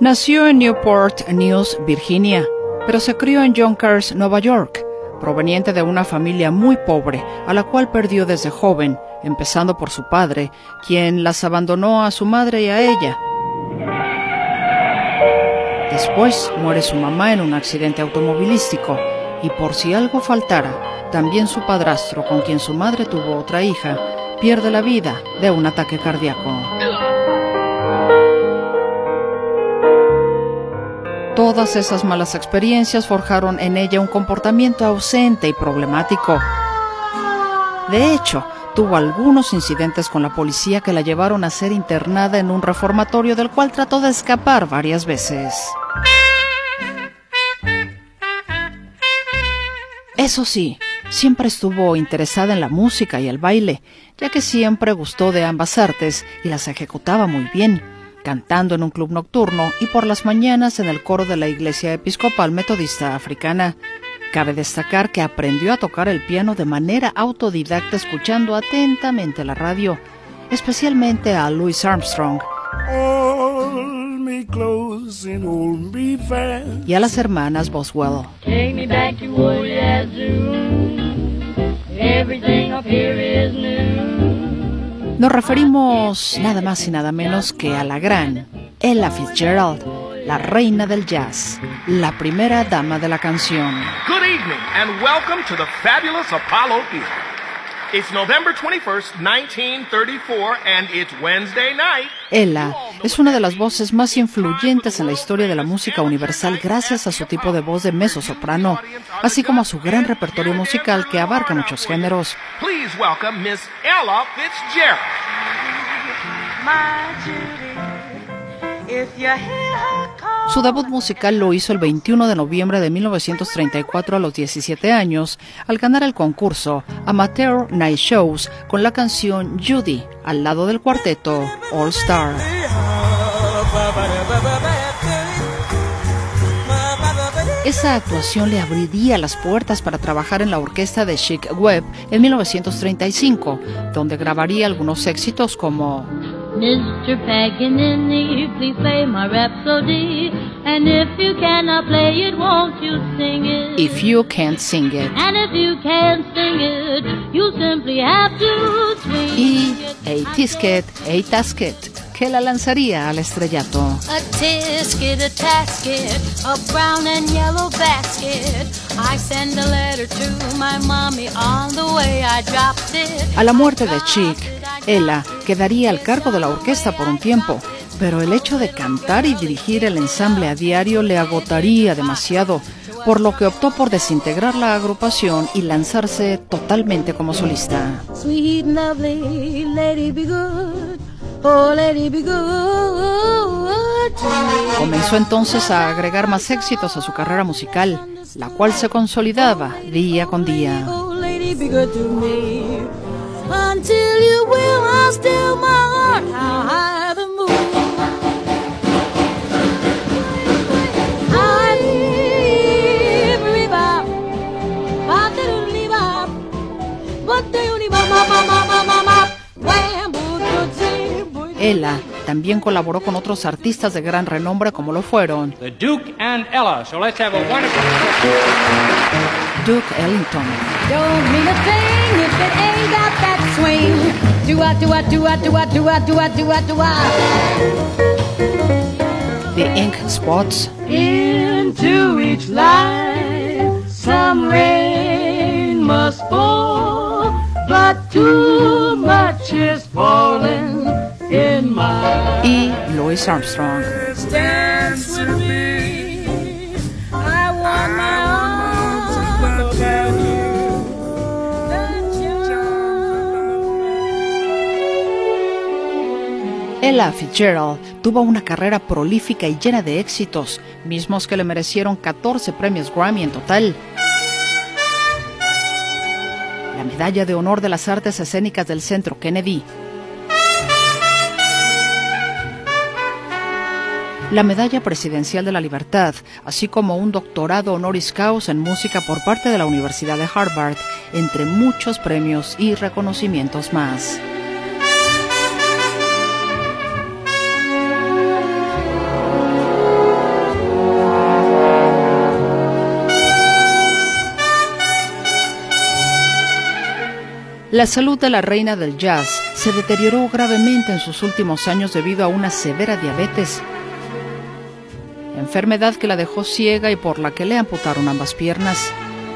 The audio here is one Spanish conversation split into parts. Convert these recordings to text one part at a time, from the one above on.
Nació en Newport News, Virginia, pero se crió en Yonkers, Nueva York, proveniente de una familia muy pobre, a la cual perdió desde joven, empezando por su padre, quien las abandonó a su madre y a ella. Después muere su mamá en un accidente automovilístico, y por si algo faltara, también su padrastro, con quien su madre tuvo otra hija, pierde la vida de un ataque cardíaco. Todas esas malas experiencias forjaron en ella un comportamiento ausente y problemático. De hecho, tuvo algunos incidentes con la policía que la llevaron a ser internada en un reformatorio del cual trató de escapar varias veces. Eso sí, siempre estuvo interesada en la música y el baile, ya que siempre gustó de ambas artes y las ejecutaba muy bien, cantando en un club nocturno y por las mañanas en el coro de la Iglesia Episcopal Metodista Africana. Cabe destacar que aprendió a tocar el piano de manera autodidacta escuchando atentamente la radio, especialmente a Louis Armstrong y a las hermanas Boswell. Nos referimos nada más y nada menos que a la gran Ella Fitzgerald, la reina del jazz, la primera dama de la canción. Good evening and welcome to the fabulous Apollo Theater. It's November 21st, 1934 and it's Wednesday night. Ella es una de las voces más influyentes en la historia de la música universal gracias a su tipo de voz de mezzosoprano, así como a su gran repertorio musical que abarca muchos géneros. Please welcome Miss Ella Fitzgerald. Su debut musical lo hizo el 21 de noviembre de 1934 a los 17 años, al ganar el concurso Amateur Night Shows con la canción Judy, al lado del cuarteto All Star. Esa actuación le abriría las puertas para trabajar en la orquesta de Chick Webb en 1935, donde grabaría algunos éxitos como Mr. Paganini, please play my Rhapsody, and if you cannot play it, won't you sing it? If You Can't Sing It, And if you can't sing it, you simply have to swing y it. A Tisket, A Tasket, que la lanzaría al estrellato. A tisket, a tasket, a brown and yellow basket. I send a letter to my mommy, on the way I dropped it. A la muerte de Chick, Ella quedaría al cargo de la orquesta por un tiempo, pero el hecho de cantar y dirigir el ensamble a diario le agotaría demasiado, por lo que optó por desintegrar la agrupación y lanzarse totalmente como solista. Sweet and lovely, lady be good, oh lady be good to me. Comenzó entonces a agregar más éxitos a su carrera musical, la cual se consolidaba día con día. Oh lady be good to me. Until you will, I'll still my heart, how high the moon. Ella también colaboró con otros artistas de gran renombre como lo fueron The Duke and Ella. So let's have a wonderful Duke Ellington, Don't mean a thing if it ain't got that swing. Do-a, do-a, do-a, do-a, do-a, do-a, do-a, do-a. The Ink Spots, Into each life some rain must fall, but too much is falling in my y Louis Armstrong. dance with me. I want my arms around you. Ella Fitzgerald tuvo una carrera prolífica y llena de éxitos, mismos que le merecieron 14 premios Grammy en total. La Medalla de Honor de las Artes Escénicas del Centro Kennedy, la Medalla Presidencial de la Libertad, así como un doctorado honoris causa en música por parte de la Universidad de Harvard, entre muchos premios y reconocimientos más. La salud de la reina del jazz se deterioró gravemente en sus últimos años debido a una severa diabetes, enfermedad que la dejó ciega y por la que le amputaron ambas piernas.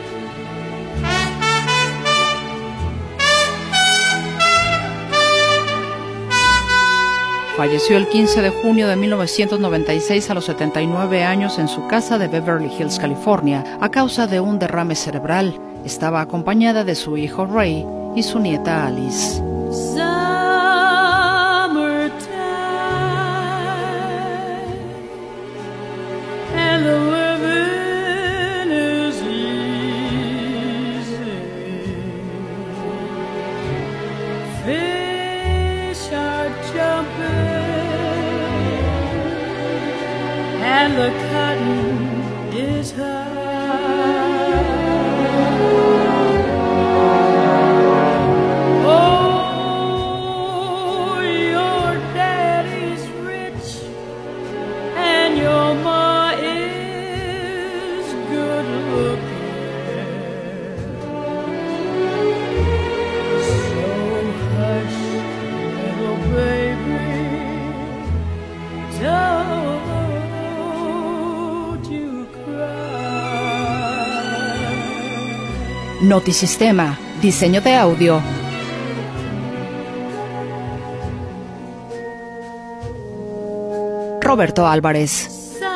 Falleció el 15 de junio de 1996 a los 79 años en su casa de Beverly Hills, California, a causa de un derrame cerebral. Estaba acompañada de su hijo Ray y su nieta Alice. And the cotton is high. Oh, your daddy's rich and your ma is good looking. So hush, little baby, don't Notisistema, diseño de audio. Roberto Álvarez.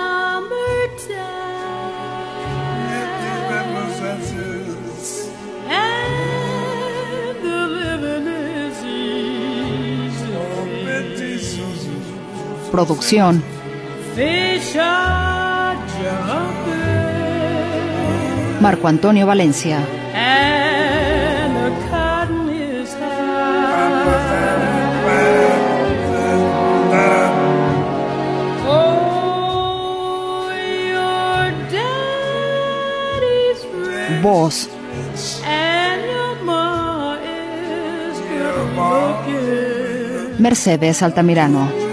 Producción. Marco Antonio Valencia. And the cotton is high. Oh, your daddy's rich. Voz. And your ma is good looking. Mercedes Altamirano.